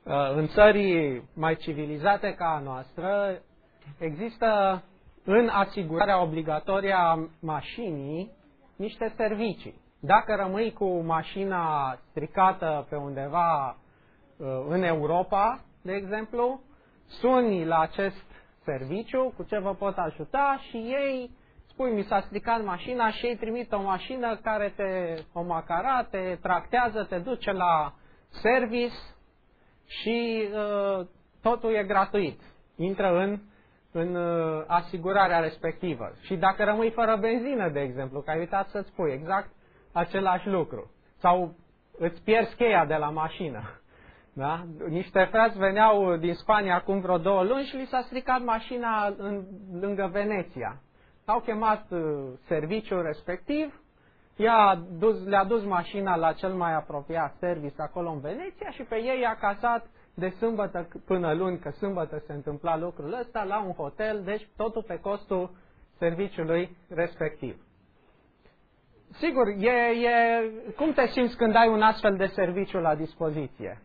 În țări mai civilizate ca a noastră, există în asigurarea obligatorie a mașinii niște servicii. Dacă rămâi cu mașina stricată pe undeva în Europa, de exemplu, suni la acest serviciu, cu ce vă pot ajuta, și ei spui, mi s-a stricat mașina, și ei trimit o mașină care o macara, te tractează, te duce la service și totul e gratuit. Intră în asigurarea respectivă. Și dacă rămâi fără benzină, de exemplu, că ai uitat să-ți spui exact același lucru. Sau îți pierzi cheia de la mașină. Da? Niște frați veneau din Spania acum vreo 2 luni și li s-a stricat mașina lângă Veneția. Au chemat serviciul respectiv, le-a dus mașina la cel mai apropiat service acolo în Veneția și pe ei i-a cazat de sâmbătă până luni, că sâmbătă se întâmpla lucrul ăsta, la un hotel, deci totul pe costul serviciului respectiv. Sigur, cum te simți când ai un astfel de serviciu la dispoziție?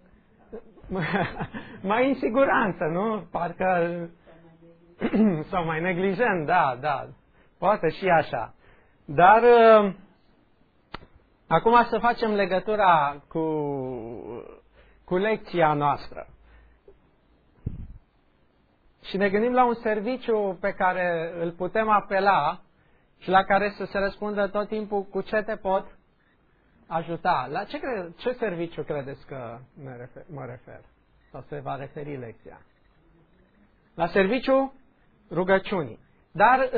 Mai în siguranță, nu? Parcă sau mai neglijent, da, poate și așa. Dar acum să facem legătura cu lecția noastră. Și ne gândim la un serviciu pe care îl putem apela și la care să se răspundă tot timpul cu ce te pot ajuta. La ce serviciu credeți că mă refer? Sau se va referi lecția? La serviciu rugăciunii. Dar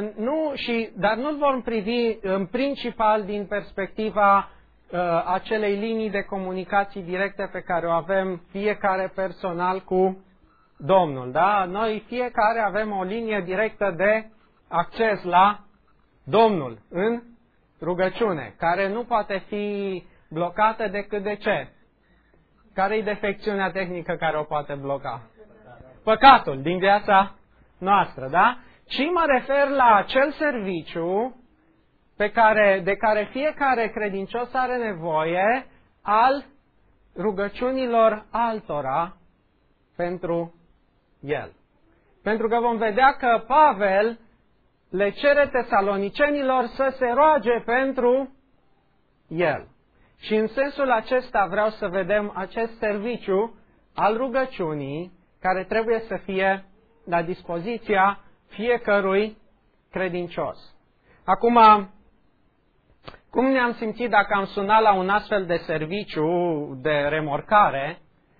nu-l vom privi în principal din perspectiva acelei linii de comunicații directe pe care o avem fiecare personal cu Domnul. Da? Noi fiecare avem o linie directă de acces la Domnul în rugăciune, care nu poate fi blocată decât de ce? Care e defecțiunea tehnică care o poate bloca? Păcatul din viața noastră, da? Și mă refer la acel serviciu de care fiecare credincios are nevoie al rugăciunilor altora pentru el. Pentru că vom vedea că Pavel le cere tesalonicenilor să se roage pentru el. Și în sensul acesta vreau să vedem acest serviciu al rugăciunii care trebuie să fie la dispoziția fiecărui credincios. Acum, cum ne-am simțit dacă am sunat la un astfel de serviciu de remorcare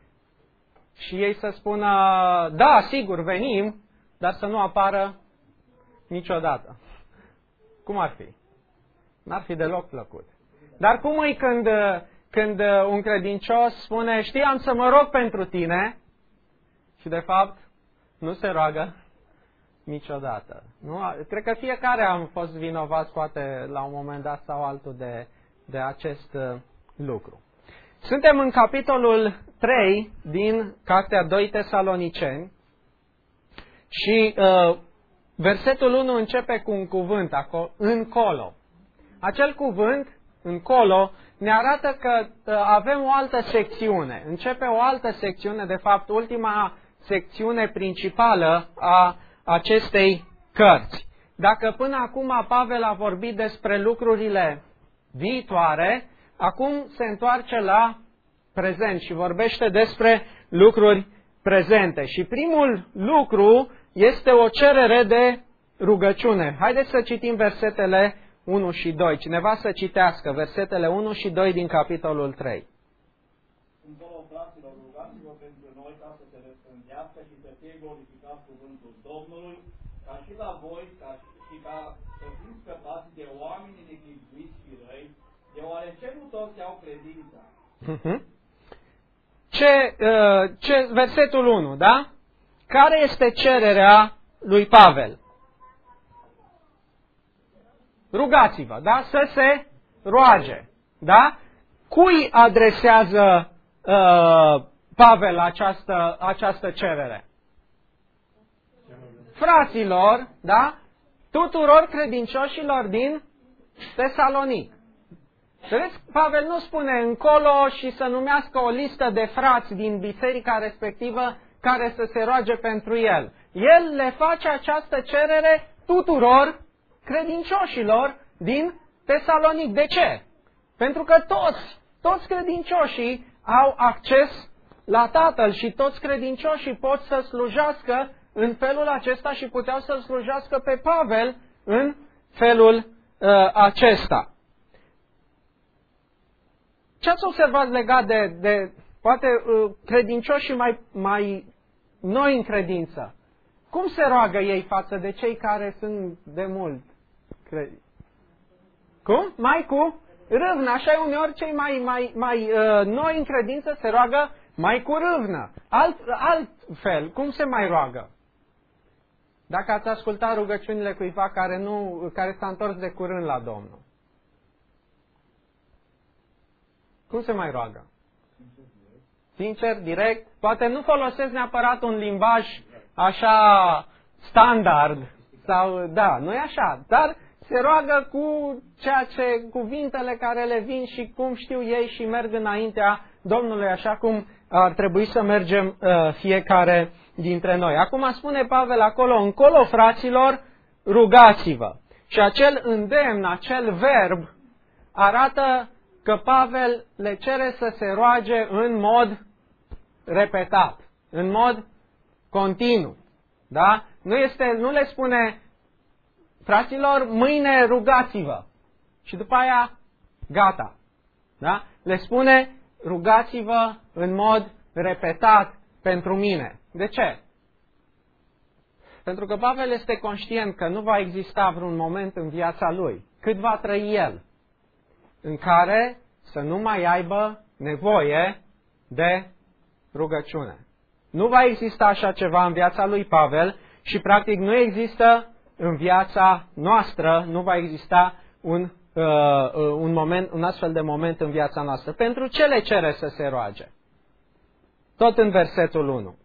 și ei să spună, da, sigur, venim, dar să nu apară niciodată? Cum ar fi? N-ar fi deloc plăcut. Dar cum e când un credincios spune, știam să mă rog pentru tine și de fapt nu se roagă niciodată. Nu? Cred că fiecare am fost vinovați poate la un moment dat sau altul de acest lucru. Suntem în capitolul 3 din cartea 2 Tesaloniceni și versetul 1 începe cu un cuvânt încolo. Acel cuvânt încolo ne arată că avem o altă secțiune. Începe o altă secțiune, de fapt ultima secțiune principală a acestei cărți. Dacă până acum Pavel a vorbit despre lucrurile viitoare, acum se întoarce la prezent și vorbește despre lucruri prezente. Și primul lucru este o cerere de rugăciune. Haideți să citim versetele 1 și 2. Cineva să citească versetele 1 și 2 din capitolul 3. Rugați-vă pentru noi ca să se răspândească și să fie glorificat cuvântul Domnului, ca și la voi, ca să fiți scăpați de oamenii neghiguiți și răi, deoarece nu toți au credința. Versetul 1, da? Care este cererea lui Pavel? Rugați-vă, da? Să se roage, da? Cui adresează Pavel această cerere? Fraților, da? Tuturor credincioșilor din Tesalonic. Vedeți, Pavel nu spune încolo și să numească o listă de frați din biserica respectivă care să se roage pentru el. El le face această cerere tuturor credincioșilor din Tesalonic. De ce? Pentru că toți credincioșii au acces la Tatăl și toți credincioșii pot să slujească în felul acesta și puteau să slujească pe Pavel în felul acesta. Ce ați observat legat de poate credincioșii mai noi în credință? Cum se roagă ei față de cei care sunt de mult? Cum? Mai cu râvnă. Așa e uneori cei mai noi în credință se roagă mai cu râvnă. Altfel, cum se mai roagă? Dacă ați ascultat rugăciunile cuiva care s-a întors de curând la Domnul. Cum se mai roagă? Sincer, direct. Poate nu folosesc neapărat un limbaj așa standard. Sau, da, nu e așa. Dar se roagă cu cuvintele care le vin și cum știu ei și merg înaintea Domnului, așa cum ar trebui să mergem fiecare dintre noi. Acum spune Pavel acolo, încolo, fraților, rugați-vă. Și acel îndemn, acel verb, arată că Pavel le cere să se roage în mod repetat, în mod continuu. Da? Nu le spune, fraților, mâine rugați-vă. Și după aia, gata. Da? Le spune, rugați-vă în mod repetat pentru mine. De ce? Pentru că Pavel este conștient că nu va exista vreun moment în viața lui, cât va trăi el, în care să nu mai aibă nevoie de rugăciune. Nu va exista așa ceva în viața lui Pavel și practic nu există în viața noastră, nu va exista un astfel de moment în viața noastră. Pentru ce le cere să se roage? Tot în versetul 1.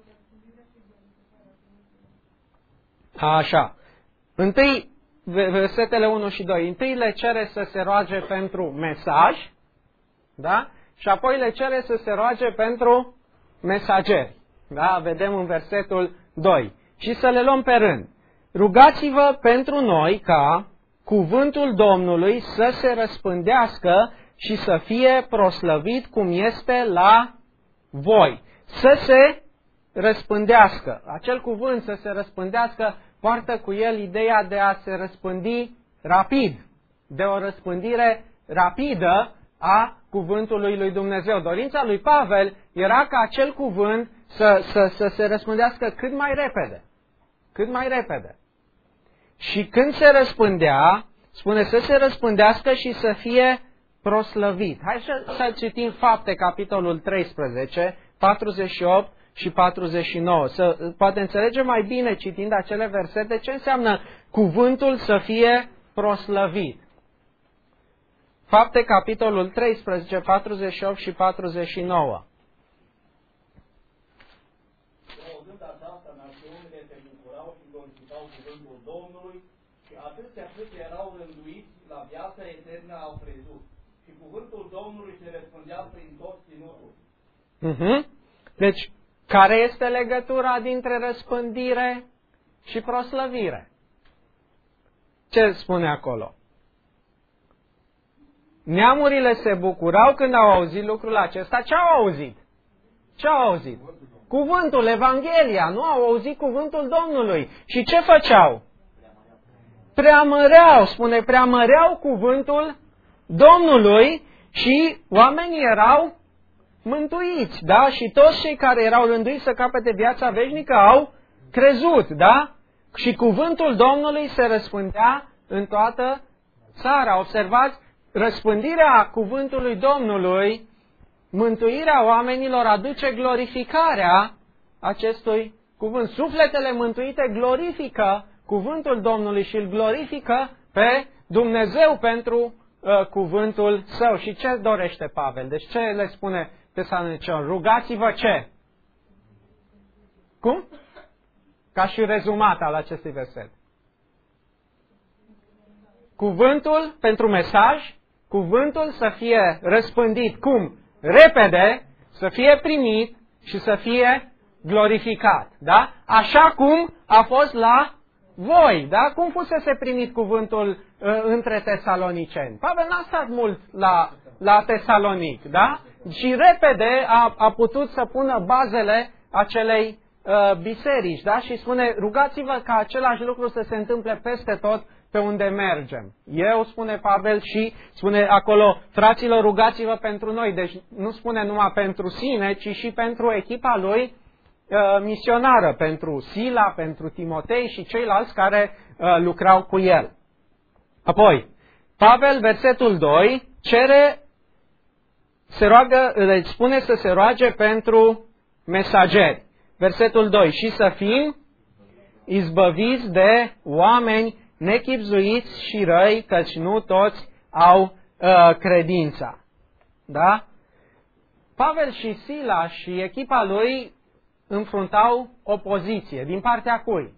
Așa. Întâi, versetele 1 și 2. Întâi le cere să se roage pentru mesaj, da? Și apoi le cere să se roage pentru mesageri. Da? Vedem în versetul 2. Și să le luăm pe rând. Rugați-vă pentru noi ca cuvântul Domnului să se răspândească și să fie proslăvit cum este la voi. Să se răspândească. Acel cuvânt să se răspândească poartă cu el ideea de a se răspândi rapid. De o răspândire rapidă a cuvântului lui Dumnezeu. Dorința lui Pavel era ca acel cuvânt să se răspândească cât mai repede. Cât mai repede. Și când se răspândea, spune să se răspândească și să fie proslăvit. Hai să citim Fapte, capitolul 13, 48 și 49. Poate înțelegem mai bine, citind acele versete, ce înseamnă cuvântul să fie proslăvit. Fapte, capitolul 13, 48 și 49. Auzând aceasta, națiunile se bucurau și glorificau cuvântul Domnului și atâția cât erau rânduiți la viața eternă au crezut. Și cuvântul Domnului se răspândea prin tot ținutul. Deci, care este legătura dintre răspândire și proslăvire? Ce spune acolo? Neamurile se bucurau când au auzit lucrul acesta. Ce au auzit? Ce au auzit? Cuvântul, Evanghelia. Nu au auzit cuvântul Domnului. Și ce făceau? Preamăreau, spune, preamăreau cuvântul Domnului și oamenii erau mântuiți, da? Și toți cei care erau rânduiți să capete viața veșnică au crezut, da? Și cuvântul Domnului se răspândea în toată țara. Observați, răspândirea cuvântului Domnului, mântuirea oamenilor aduce glorificarea acestui cuvânt. Sufletele mântuite glorifică cuvântul Domnului și îl glorifică pe Dumnezeu pentru cuvântul său. Și ce dorește Pavel? Deci ce le spune Tesaloniceni? Rugați-vă ce? Cum? Ca și rezumat al acestui verset. Cuvântul pentru mesaj, cuvântul să fie răspândit. Cum? Repede, să fie primit și să fie glorificat. Da? Așa cum a fost la voi. Da? Cum fusese primit cuvântul între tesaloniceni? Pavel n-a stat mult la Tesalonic. Da? Și repede a putut să pună bazele acelei biserici. Da? Și spune, rugați-vă ca același lucru să se întâmple peste tot pe unde mergem. Eu, spune Pavel, și spune acolo, fraților, rugați-vă pentru noi. Deci nu spune numai pentru sine, ci și pentru echipa lui misionară, pentru Sila, pentru Timotei și ceilalți care lucrau cu el. Apoi, Pavel, versetul 2, îi spune să se roage pentru mesageri. Versetul 2, și să fim izbăviți de oameni nechibzuiți și răi, căci nu toți au credința. Da? Pavel și Sila și echipa lui înfruntau opoziție. Din partea cui?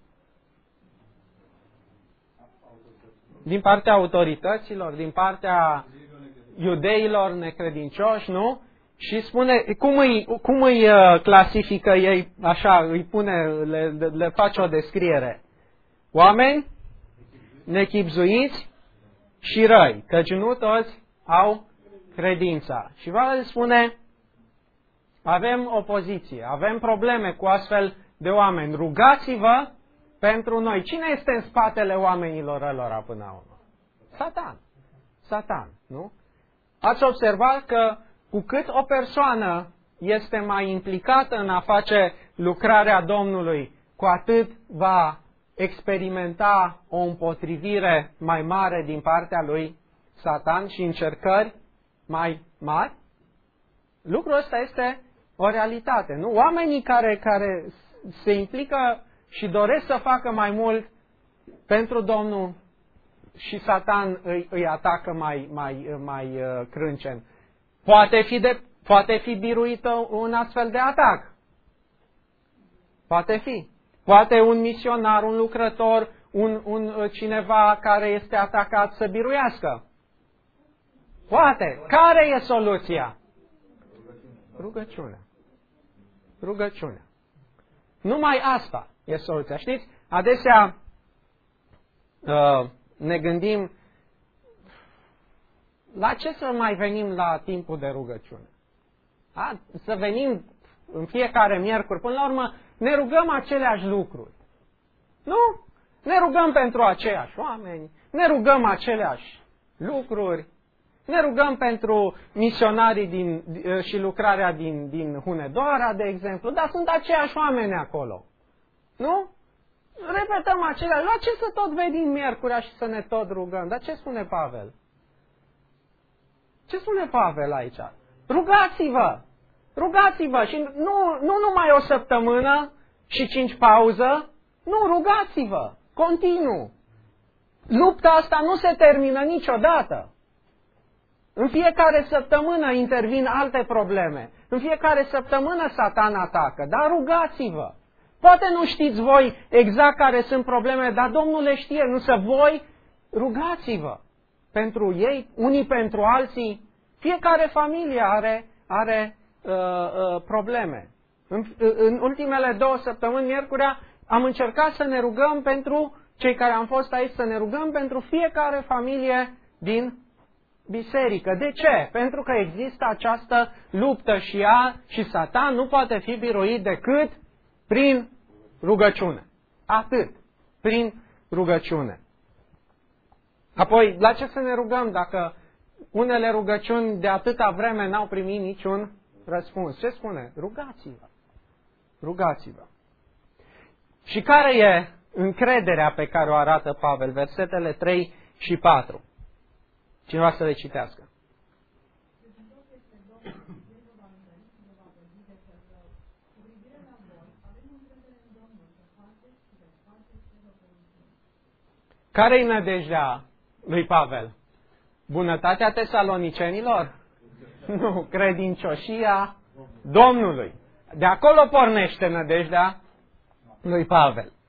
Din partea autorităților, din partea iudeilor necredincioși, nu? Și spune, cum îi clasifică ei, așa, îi pune, le face o descriere. Oameni nechibzuiți și răi, căci nu toți au credința. Și Pavel spune, avem opoziție, avem probleme cu astfel de oameni. Rugați-vă pentru noi. Cine este în spatele oamenilor ălora până la urmă? Satan. Satan, nu? Ați observat că cu cât o persoană este mai implicată în a face lucrarea Domnului, cu atât va experimenta o împotrivire mai mare din partea lui Satan și încercări mai mari? Lucrul ăsta este o realitate, nu? Oamenii care se implică și doresc să facă mai mult pentru Domnul și Satan îi atacă mai crâncen. Poate fi biruită un astfel de atac. Poate fi. Poate un misionar, un lucrător, cineva care este atacat să biruiască. Poate. Care e soluția? Rugăciunea. Rugăciunea. Numai asta e soluția. Știți, adesea ne gândim la ce să mai venim la timpul de rugăciune. Să venim în fiecare miercuri. Până la urmă ne rugăm aceleași lucruri. Nu? Ne rugăm pentru aceiași oameni, ne rugăm aceleași lucruri, ne rugăm pentru misionarii și lucrarea din Hunedoara, de exemplu, dar sunt aceiași oameni acolo. Nu? Repetăm aceleași. La ce să tot venim miercurea și să ne tot rugăm? Dar ce spune Pavel? Ce spune Pavel aici? Rugați-vă! Rugați-vă! Și nu numai o săptămână și 5 pauză. Nu, rugați-vă! Continuu! Lupta asta nu se termină niciodată. În fiecare săptămână intervin alte probleme. În fiecare săptămână Satan atacă. Dar rugați-vă! Poate nu știți voi exact care sunt probleme, dar Domnul le știe. Însă voi rugați-vă pentru ei, unii pentru alții. Fiecare familie are probleme. În ultimele 2 săptămâni, miercurea, am încercat să ne rugăm pentru cei care am fost aici, să ne rugăm pentru fiecare familie din biserică. De ce? Pentru că există această luptă și Satan nu poate fi biruit decât prin rugăciune. Atât. Prin rugăciune. Apoi, la ce să ne rugăm dacă unele rugăciuni de atâta vreme n-au primit niciun răspuns? Ce spune? Rugați-vă. Rugați-vă. Și care e încrederea pe care o arată Pavel? Versetele 3 și 4. Cineva să le citească. Care-i nădejdea lui Pavel? Bunătatea tesalonicenilor? Nu, credincioșia Domnului. De acolo pornește nădejdea lui Pavel.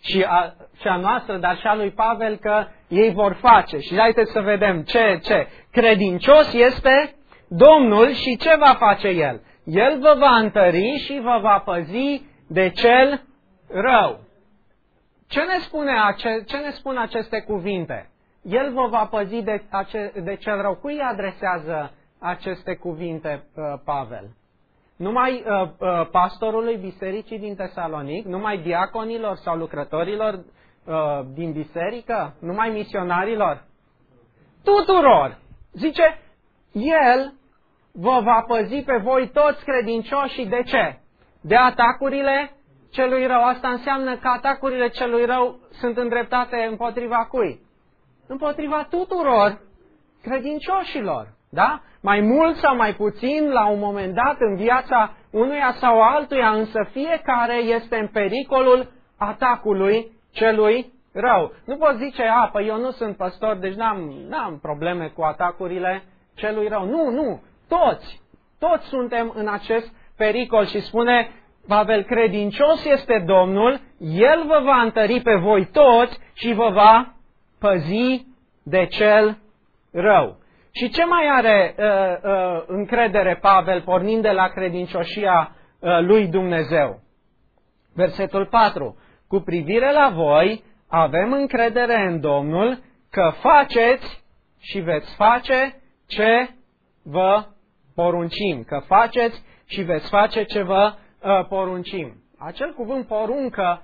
și a noastră, dar și a lui Pavel, că ei vor face. Și haideți să vedem ce. Credincios este Domnul și ce va face El? El vă va întări și vă va păzi de cel rău. Ce ne spun aceste cuvinte? El vă va păzi de cel rău. Cui adresează aceste cuvinte Pavel? Numai pastorului bisericii din Tesalonic? Numai diaconilor sau lucrătorilor din biserică? Numai misionarilor? Tuturor! Zice, El vă va păzi pe voi toți credincioșii. De ce? De atacurile celui rău. Asta înseamnă că atacurile celui rău sunt îndreptate împotriva cui? Împotriva tuturor credincioșilor. Da? Mai mult sau mai puțin, la un moment dat, în viața unuia sau altuia, însă fiecare este în pericolul atacului celui rău. Nu poți zice, păi eu nu sunt păstor, deci n-am probleme cu atacurile celui rău. Nu, toți suntem în acest pericol și spune Pavel, credincios este Domnul, El vă va întări pe voi toți și vă va păzi de cel rău. Și ce mai are încredere Pavel pornind de la credincioșia lui Dumnezeu? Versetul 4. Cu privire la voi, avem încredere în Domnul că faceți și veți face ce vă poruncim. Că faceți și veți face ce vă poruncim. Acel cuvânt poruncă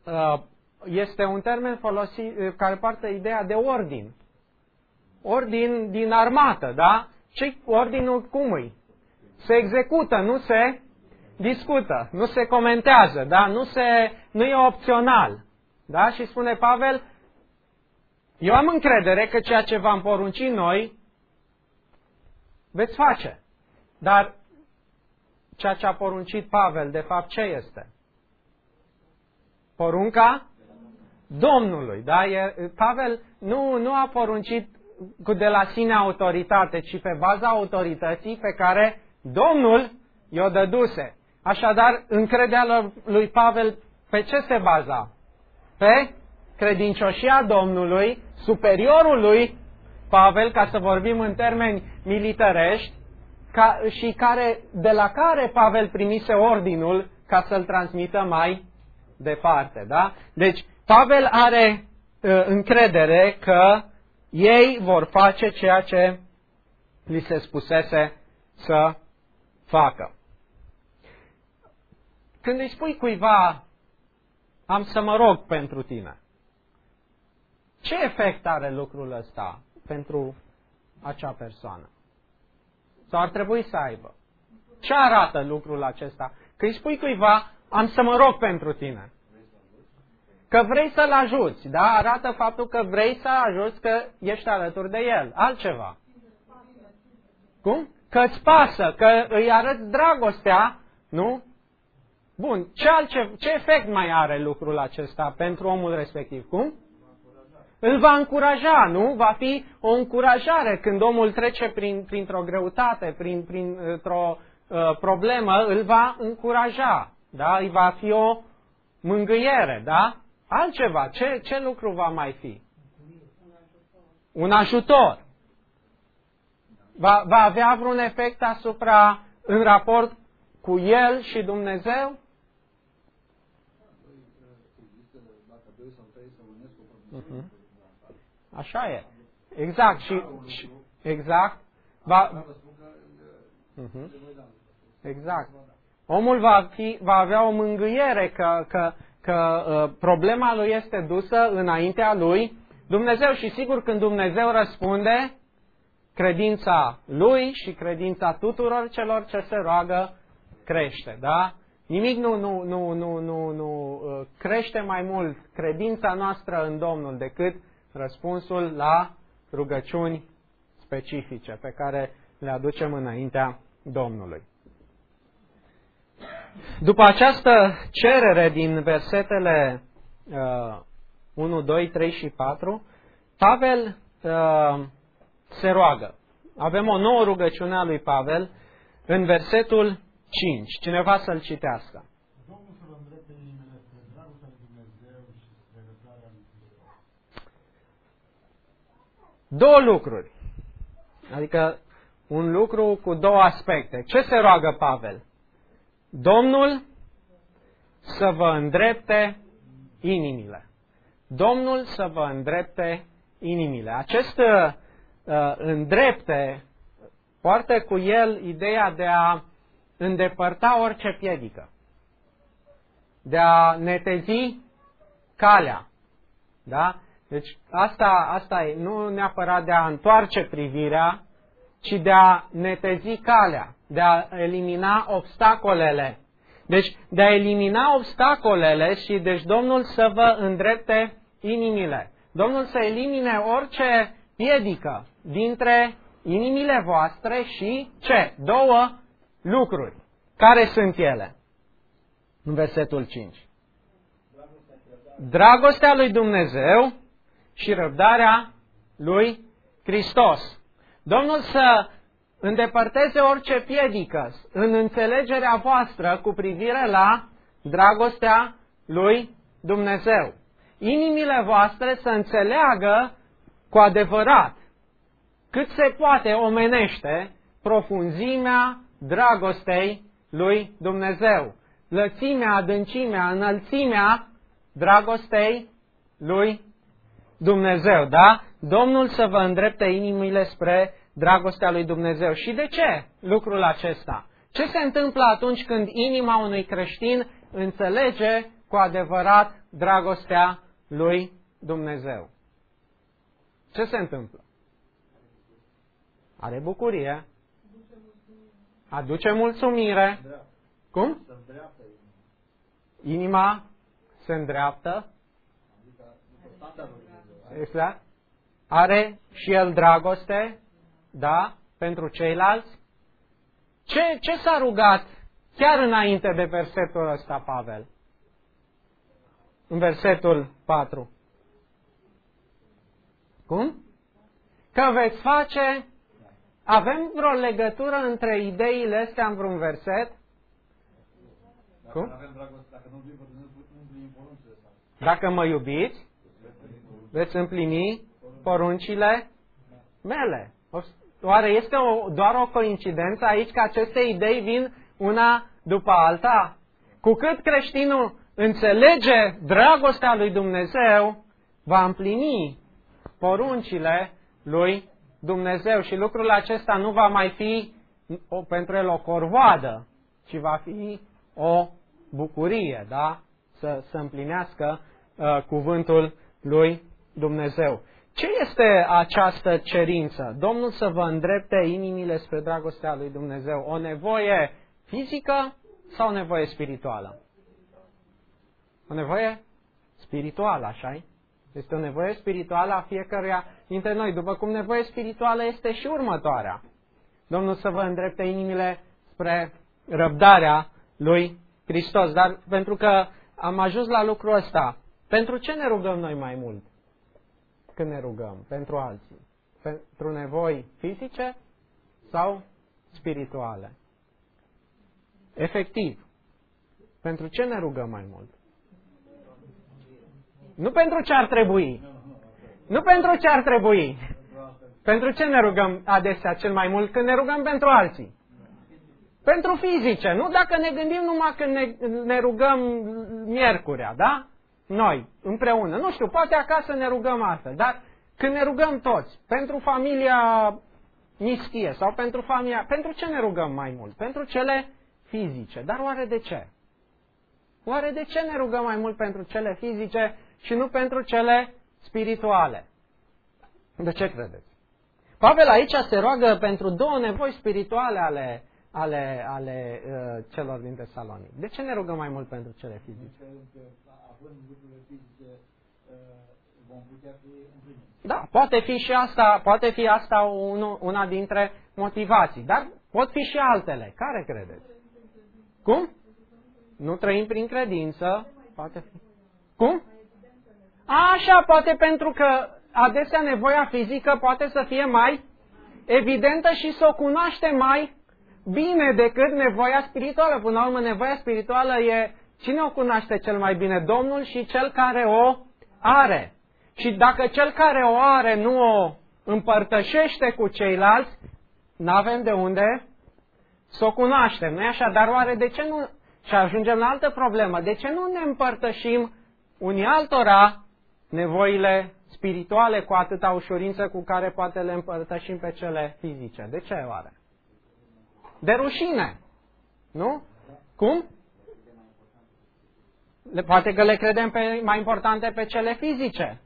este un termen folosit care poartă ideea de ordin. Ordin din armată, da? Ce ordinul cum îi? Se execută, nu se discută, nu se comentează, da? Nu e opțional. Da? Și spune Pavel, eu am încredere că ceea ce v-am poruncit noi veți face. Dar ceea ce a poruncit Pavel, de fapt, ce este? Porunca Domnului. Da? Pavel nu a poruncit de la sine autoritate, ci pe baza autorității pe care Domnul i-o dăduse. Așadar, încrederea lui Pavel pe ce se baza? Pe credincioșia Domnului, superiorul lui Pavel, ca să vorbim în termeni militarești, și de la care Pavel primise ordinul ca să-l transmită mai departe. Da? Deci, Pavel are încredere că ei vor face ceea ce li se spusese să facă. Când îi spui cuiva, am să mă rog pentru tine, ce efect are lucrul ăsta pentru acea persoană? Sau ar trebui să aibă? Ce arată lucrul acesta? Că îi spui cuiva, am să mă rog pentru tine. Că vrei să-l ajuți, da? Arată faptul că vrei să ajuți, că ești alături de el. Altceva. Cum? Că îți pasă, că îi arăți dragostea, nu? Bun, ce efect mai are lucrul acesta pentru omul respectiv? Cum? Îl va încuraja, nu? Va fi o încurajare când omul trece printr-o greutate, printr-o problemă, îl va încuraja, da? Îi va fi o mângâiere, da? Altceva, ce lucru va mai fi? Un ajutor. Va avea vreun efect în raport cu el și Dumnezeu? Așa e. Exact. Exact. Exact. Omul va avea o mângâiere că problema lui este dusă înaintea lui Dumnezeu și sigur când Dumnezeu răspunde, credința lui și credința tuturor celor ce se roagă crește, da? Nimic nu crește mai mult credința noastră în Domnul decât răspunsul la rugăciuni specifice pe care le aducem înaintea Domnului. După această cerere din versetele 1, 2, 3 și 4, Pavel se roagă. Avem o nouă rugăciune a lui Pavel în versetul 5. Cineva să-l citească. Domnul să vă îndrepte inimile spre dragostea lui Dumnezeu și spre două lucruri. Adică un lucru cu două aspecte. Ce se roagă Pavel? Domnul să vă îndrepte inimile. Domnul să vă îndrepte inimile. Acest îndrepte poartă cu el ideea de a îndepărta orice piedică, de a netezi calea. Da? Deci asta e, nu neapărat de a întoarce privirea, ci de a netezi calea, de a elimina obstacolele. Deci de a elimina obstacolele și deci Domnul să vă îndrepte inimile. Domnul să elimine orice piedică dintre inimile voastre și ce? Două lucruri. Care sunt ele? În versetul 5. Dragostea lui Dumnezeu și răbdarea lui Hristos. Domnul să îndepărteze orice piedică în înțelegerea voastră cu privire la dragostea lui Dumnezeu. Inimile voastre să înțeleagă cu adevărat, cât se poate omenește, profunzimea dragostei lui Dumnezeu. Lățimea, adâncimea, înălțimea dragostei lui Dumnezeu, da? Domnul să vă îndrepte inimile spre dragostea lui Dumnezeu. Și de ce lucrul acesta? Ce se întâmplă atunci când inima unui creștin înțelege cu adevărat dragostea lui Dumnezeu? Ce se întâmplă? Are bucurie. Aduce mulțumire. Cum? Inima se îndreaptă. Exact. Are și el dragoste, da, pentru ceilalți. Ce s-a rugat chiar înainte de versetul ăsta, Pavel? În versetul 4. Cum? Că veți face... Avem vreo legătură între ideile astea în vreun verset? Cum? Dacă mă iubiți, veți împlini poruncile mele. Oare este doar o coincidență aici că aceste idei vin una după alta? Cu cât creștinul înțelege dragostea lui Dumnezeu, va împlini poruncile lui Dumnezeu și lucrul acesta nu va mai fi pentru el o corvoadă, ci va fi o bucurie, da? Să împlinească cuvântul lui Dumnezeu. Ce este această cerință? Domnul să vă îndrepte inimile spre dragostea lui Dumnezeu. O nevoie fizică sau o nevoie spirituală? O nevoie spirituală, așa-i? Este o nevoie spirituală a fiecăruia dintre noi, după cum nevoie spirituală este și următoarea. Domnul să vă îndrepte inimile spre răbdarea lui Hristos. Dar pentru că am ajuns la lucrul ăsta, pentru ce ne rugăm noi mai mult când ne rugăm? Pentru alții? Pentru nevoi fizice sau spirituale? Efectiv, pentru ce ne rugăm mai mult? Nu pentru ce ar trebui. Nu pentru ce ar trebui. Pentru ce ne rugăm adesea cel mai mult când ne rugăm pentru alții? Pentru fizice. Nu dacă ne gândim numai când ne rugăm miercurea, da? Noi, împreună. Nu știu, poate acasă ne rugăm altfel, dar când ne rugăm toți, pentru familia nischie sau pentru familia... Pentru ce ne rugăm mai mult? Pentru cele fizice. Dar oare de ce? Oare de ce ne rugăm mai mult pentru cele fizice și nu pentru cele spirituale? De ce credeți? Pavel aici se roagă pentru două nevoi spirituale ale celor din Tesalonic. De ce ne rugăm mai mult pentru cele fizice? Da, poate fi asta una dintre motivații, dar pot fi și altele. Care credeți? Cum? Nu trăim prin credință, poate fi. Cum? Așa, poate pentru că adesea nevoia fizică poate să fie mai evidentă și să o cunoaște mai bine decât nevoia spirituală. Până la urmă, nevoia spirituală e cine o cunoaște cel mai bine? Domnul și cel care o are. Și dacă cel care o are nu o împărtășește cu ceilalți, n-avem de unde să o cunoaștem. Nu-i așa? Dar oare de ce nu... Și ajungem la altă problemă. De ce nu ne împărtășim unii altora nevoile spirituale cu atâta ușurință cu care poate le împărtășim pe cele fizice? De ce oare? De rușine. Nu? Cum? Poate că le credem mai importante pe cele fizice.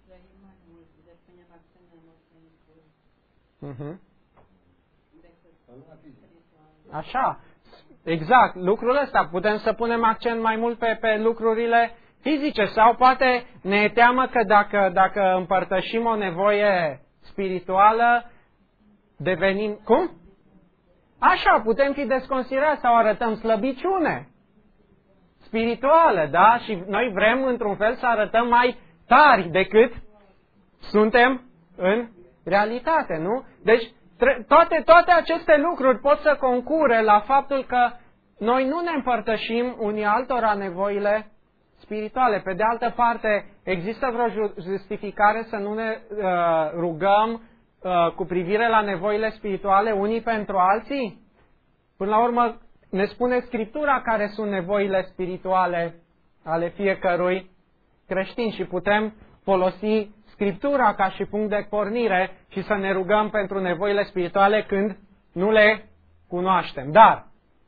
Așa. Exact. Lucrul ăsta. Putem să punem accent mai mult pe lucrurile fizice. Sau poate ne teamă că dacă împărtășim o nevoie spirituală, devenim... Cum? Așa, putem fi desconsiderați sau arătăm slăbiciune spirituală, da? Și noi vrem, într-un fel, să arătăm mai tari decât suntem în realitate, nu? Deci, toate aceste lucruri pot să concure la faptul că noi nu ne împărtășim unii altora nevoile spirituale. Pe de altă parte, există vreo justificare să nu ne rugăm cu privire la nevoile spirituale unii pentru alții? Până la urmă, ne spune Scriptura care sunt nevoile spirituale ale fiecărui creștin și putem folosi Scriptura ca și punct de pornire și să ne rugăm pentru nevoile spirituale când nu le cunoaștem. Dar,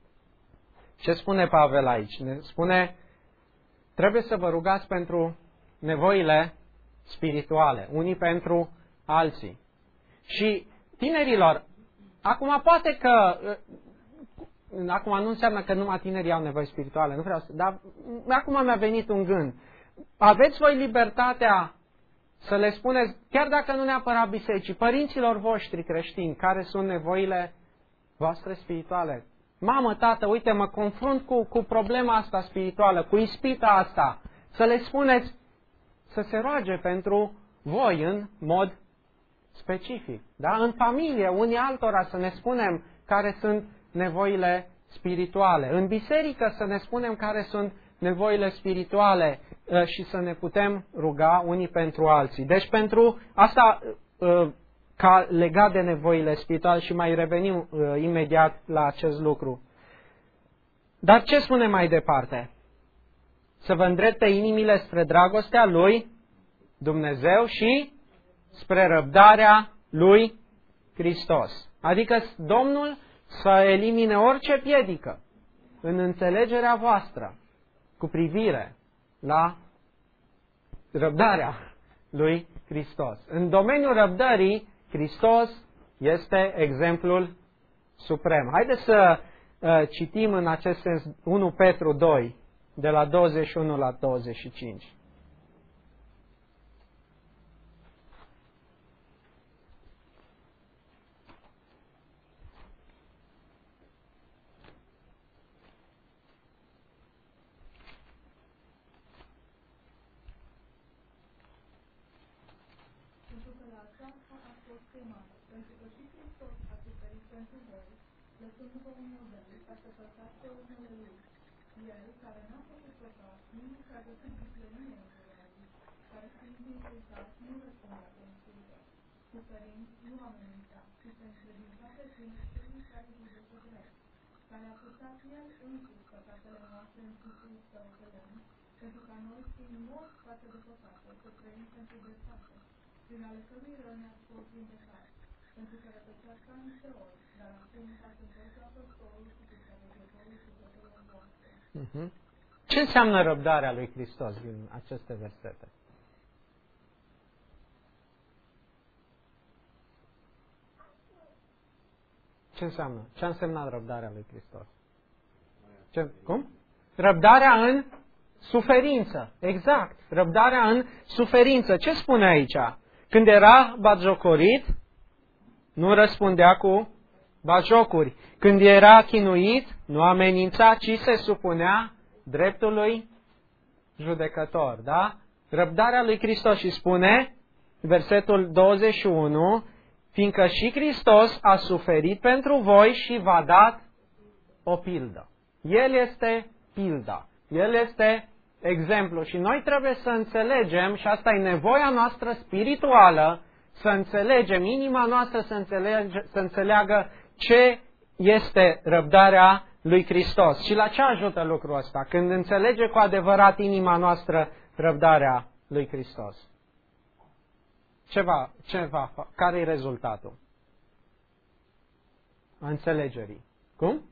ce spune Pavel aici? Ne spune, trebuie să vă rugați pentru nevoile spirituale, unii pentru alții. Și tinerilor, acum poate că, acum nu înseamnă că numai tinerii au nevoi spirituale, nu vreau să, dar acum mi-a venit un gând. Aveți voi libertatea să le spuneți, chiar dacă nu neapărat bisericii, părinților voștri creștini, care sunt nevoile voastre spirituale. Mamă, tată, uite, mă confrunt cu problema asta spirituală, cu ispita asta. Să le spuneți să se roage pentru voi în mod specific. Da? În familie, unii altora, să ne spunem care sunt nevoile spirituale. În biserică să ne spunem care sunt nevoile spirituale și să ne putem ruga unii pentru alții. Deci pentru asta, ca legat de nevoile spirituale, și mai revenim imediat la acest lucru. Dar ce spune mai departe? Să vă îndrepte inimile spre dragostea lui Dumnezeu și spre răbdarea lui Hristos. Adică Domnul să elimine orice piedică în înțelegerea voastră cu privire la răbdarea lui Hristos. În domeniul răbdării, Hristos este exemplul suprem. Haideți să citim în acest sens 1 Petru 2, de la 21 la 25. lăsându-vă un model ca să păsați pe urmele lui. El, care n-a făcut păcat, nici a găsit viclenie în curății, care fiind insultat, nu răspundea pe insultă. Suferind, nu amenința, ci se încredința pe timp celui care judecă drept, care a purtat el însuși păcatele noastre în chipul său pe lemn, pentru ca noi, fiind morți față de păcate, să trăim pentru dreptate, prin ale cărui răni ați fost vindecați, pentru că rătăceați ca niște ori, dar acum ați întors la păstorul și cu săvăgătorul sufletelor voastre. Ce înseamnă răbdarea lui Hristos din aceste versete? Ce înseamnă? Ce a însemnat răbdarea lui Hristos? Cum? Răbdarea în suferință. Exact. Răbdarea în suferință. Ce spune aici? Când era batjocorit, nu răspundea cu batjocuri. Când era chinuit, nu amenința, ci se supunea dreptului judecător. Da? Răbdarea lui Hristos, și spune, versetul 21, fiindcă și Hristos a suferit pentru voi și v-a dat o pildă. El este pilda. El este exemplu. Și noi trebuie să înțelegem, și asta e nevoia noastră spirituală, să înțelegem, inima noastră să înțeleagă ce este răbdarea lui Hristos. Și la ce ajută lucrul ăsta? Când înțelege cu adevărat inima noastră răbdarea lui Hristos. Care e rezultatul înțelegerii? Cum?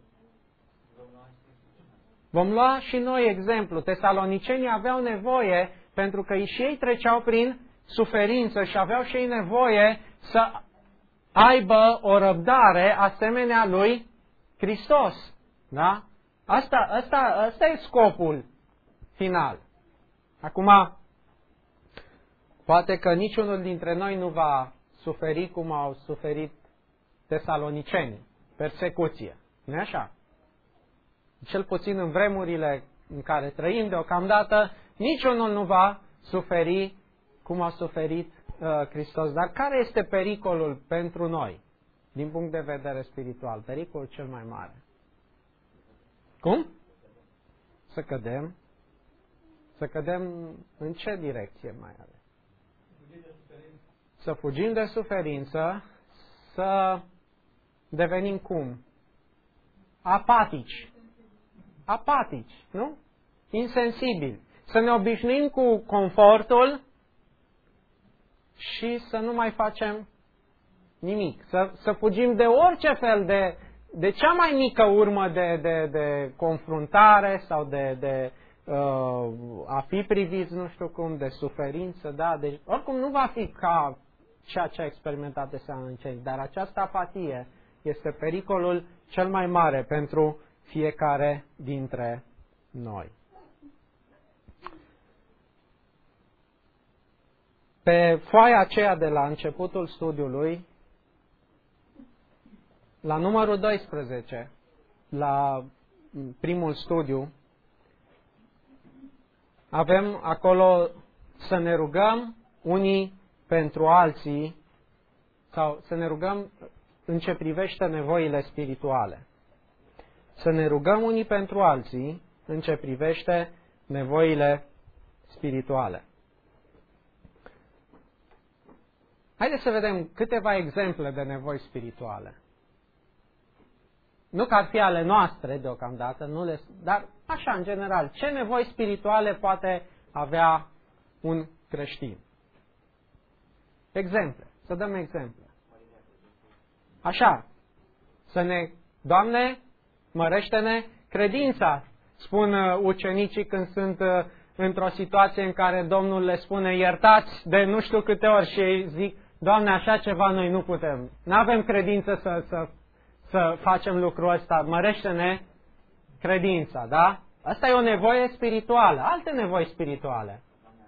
Vom lua și noi exemplu. Tesalonicenii aveau nevoie, pentru că și ei treceau prin suferință și aveau și ei nevoie să aibă o răbdare asemenea lui Hristos. Da? Asta e scopul final. Acum, poate că niciunul dintre noi nu va suferi cum au suferit tesalonicenii. Persecuție. Nu-i așa? Cel puțin în vremurile în care trăim deocamdată, niciunul nu va suferi cum a suferit Hristos. Dar care este pericolul pentru noi, din punct de vedere spiritual? Pericolul cel mai mare. Cum? Să cădem. Să cădem în ce direcție mai are? Să fugim de suferință, să devenim cum? Apatici, nu? Insensibili. Să ne obișnuim cu confortul și să nu mai facem nimic. Să fugim de orice fel de cea mai mică urmă de confruntare sau de a fi priviți, nu știu cum, de suferință, da? Deci, oricum nu va fi ca ceea ce a experimentat tesalonicenii, dar această apatie este pericolul cel mai mare pentru fiecare dintre noi. Pe foaia aceea de la începutul studiului, la numărul 12, la primul studiu, avem acolo să ne rugăm unii pentru alții sau să ne rugăm în ce privește nevoile spirituale. Să ne rugăm unii pentru alții în ce privește nevoile spirituale. Haideți să vedem câteva exemple de nevoi spirituale. Nu că ar fi ale noastre deocamdată, dar așa, în general, ce nevoi spirituale poate avea un creștin? Exemple. Să dăm exemple. Așa. Doamne, mărește-ne credința, spun ucenicii când sunt într-o situație în care Domnul le spune iertați de nu știu câte ori și ei zic, Doamne, așa ceva noi nu putem. Nu avem credință să facem lucrul ăsta. Mărește-ne credința, da? Asta e o nevoie spirituală. Alte nevoi spirituale.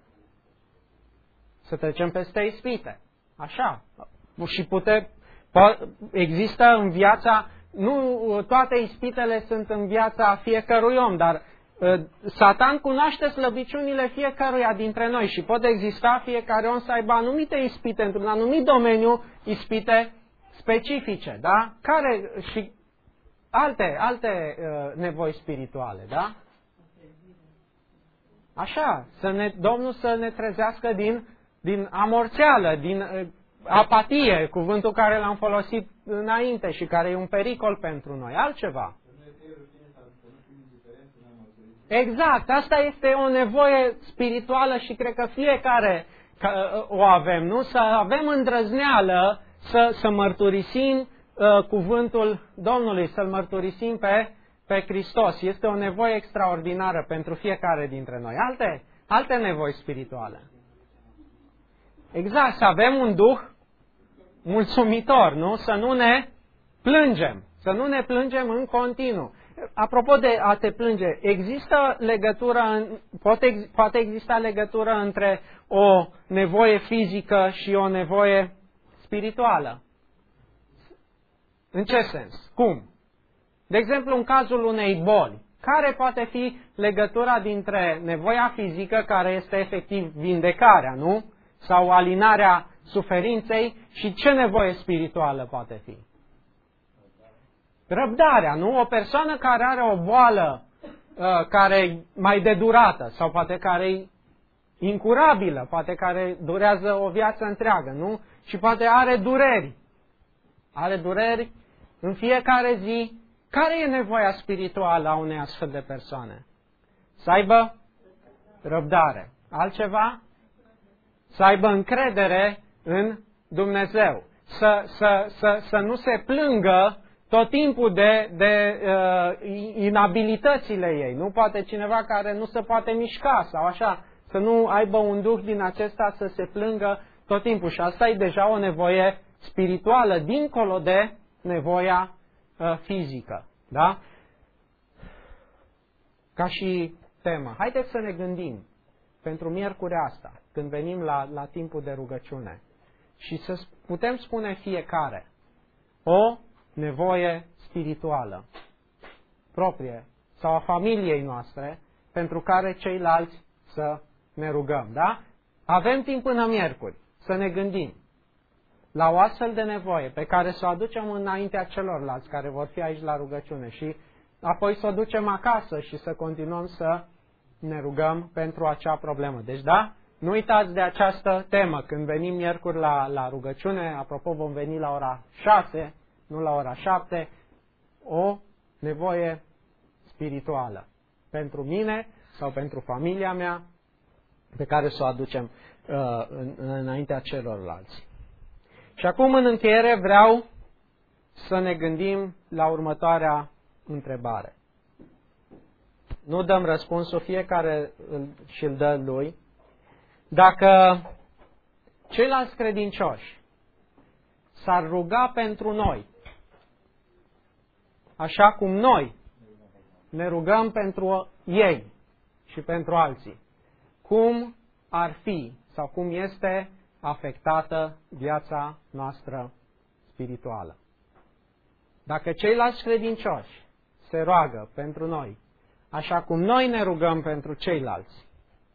Să trecem peste ispite. Așa. Și există în viața, nu toate ispitele sunt în viața fiecărui om, dar Satan cunoaște slăbiciunile fiecăruia dintre noi și pot exista fiecare om să aibă anumite ispite, într-un anumit domeniu, ispite specifice, da? Și alte nevoi spirituale, da? Așa, Domnul să ne trezească din amorțeală, din apatie, cuvântul care l-am folosit înainte și care e un pericol pentru noi. Altceva. Exact, asta este o nevoie spirituală și cred că fiecare o avem, nu? Să avem îndrăzneală să mărturisim cuvântul Domnului, să-L mărturisim pe Hristos. Este o nevoie extraordinară pentru fiecare dintre noi. Alte nevoi spirituale. Exact, să avem un duh mulțumitor, nu? Să nu ne plângem, să nu ne plângem în continuu. Apropo de a te plânge, există legătură, poate exista legătură între o nevoie fizică și o nevoie spirituală? În ce sens? Cum? De exemplu, în cazul unei boli, care poate fi legătura dintre nevoia fizică, care este efectiv vindecarea, nu? Sau alinarea suferinței și ce nevoie spirituală poate fi? Răbdarea, nu? O persoană care are o boală care e mai de durată sau poate care incurabilă, poate care durează o viață întreagă, nu? Și poate are dureri. Are dureri în fiecare zi. Care e nevoia spirituală a unei astfel de persoane? Să aibă răbdare. Altceva? Să aibă încredere în Dumnezeu. Să nu se plângă tot timpul de inabilitățile ei. Nu poate cineva care nu se poate mișca sau așa. Să nu aibă un duh din acesta să se plângă tot timpul. Și asta e deja o nevoie spirituală, dincolo de nevoia fizică. Da? Ca și temă. Haideți să ne gândim pentru miercurea asta, când venim la timpul de rugăciune. Și să putem spune fiecare o nevoie spirituală proprie sau a familiei noastre pentru care ceilalți să ne rugăm. Da? Avem timp până miercuri să ne gândim la o astfel de nevoie pe care să o aducem înaintea celorlalți care vor fi aici la rugăciune și apoi să o ducem acasă și să continuăm să ne rugăm pentru acea problemă. Deci da, nu uitați de această temă când venim miercuri la rugăciune, apropo vom veni la ora 6, nu la ora 7, o nevoie spirituală pentru mine sau pentru familia mea pe care să o aducem înaintea celorlalți. Și acum, în încheiere, vreau să ne gândim la următoarea întrebare. Nu dăm răspunsul, fiecare și-l dă lui. Dacă ceilalți credincioși s-ar ruga pentru noi, așa cum noi ne rugăm pentru ei și pentru alții, cum ar fi sau cum este afectată viața noastră spirituală? Dacă ceilalți credincioși se roagă pentru noi, așa cum noi ne rugăm pentru ceilalți,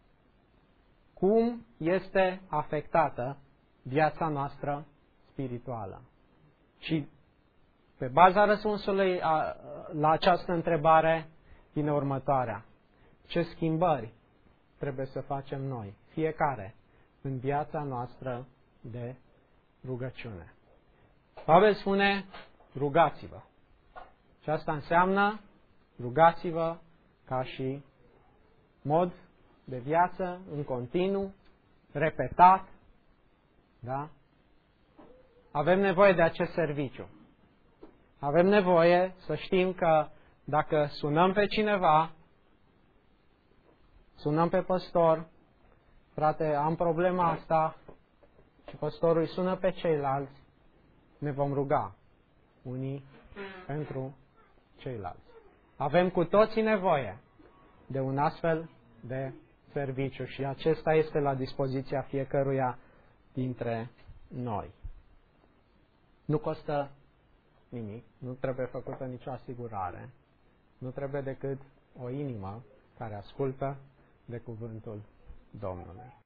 cum este afectată viața noastră spirituală? Și pe baza răspunsului la această întrebare vine următoarea. Ce schimbări trebuie să facem noi, fiecare, în viața noastră de rugăciune? Pavel spune, rugați-vă. Și asta înseamnă, rugați-vă ca și mod de viață, în continuu, repetat. Da? Avem nevoie de acest serviciu. Avem nevoie să știm că dacă sunăm pe cineva, sunăm pe păstor, frate, am problema asta, și păstorul îi sună pe ceilalți, ne vom ruga unii pentru ceilalți. Avem cu toții nevoie de un astfel de serviciu și acesta este la dispoziția fiecăruia dintre noi. Nu costă nimic, nu trebuie făcută nicio asigurare, nu trebuie decât o inimă care ascultă de cuvântul Domnului.